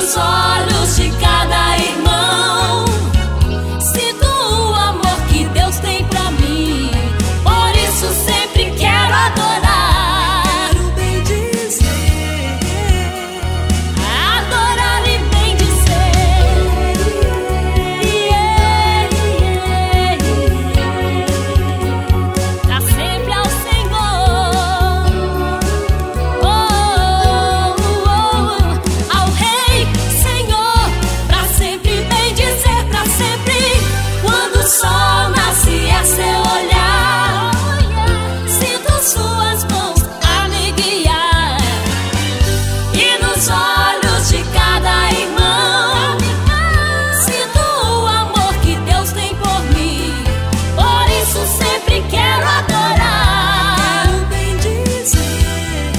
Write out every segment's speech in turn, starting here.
nos olhos de cada irmão sinto o amor que Deus tem pra mim. Por isso sempre quero adorar, bem dizer, adorar e bem dizer, pra sempre ao Senhor, ao Rei, Senhor, pra sempre bem dizer, pra sempre. Quando o sol nasce é seu olhar, sinto suas mãos a me guiar, e nos olhos de cada irmão sinto o amor que Deus tem por mim. Por isso sempre quero adorar, bem dizer,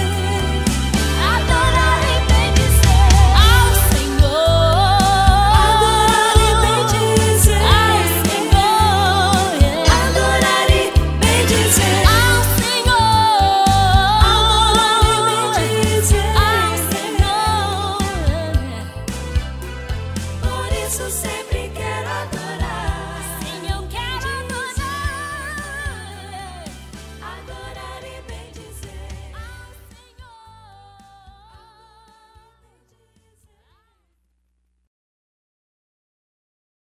adorar e bem dizer ao Senhor, adorar e bem dizer ao Senhor, adorar e bem dizer ao Senhor, adorar e bem dizer ao Senhor. Por isso sempre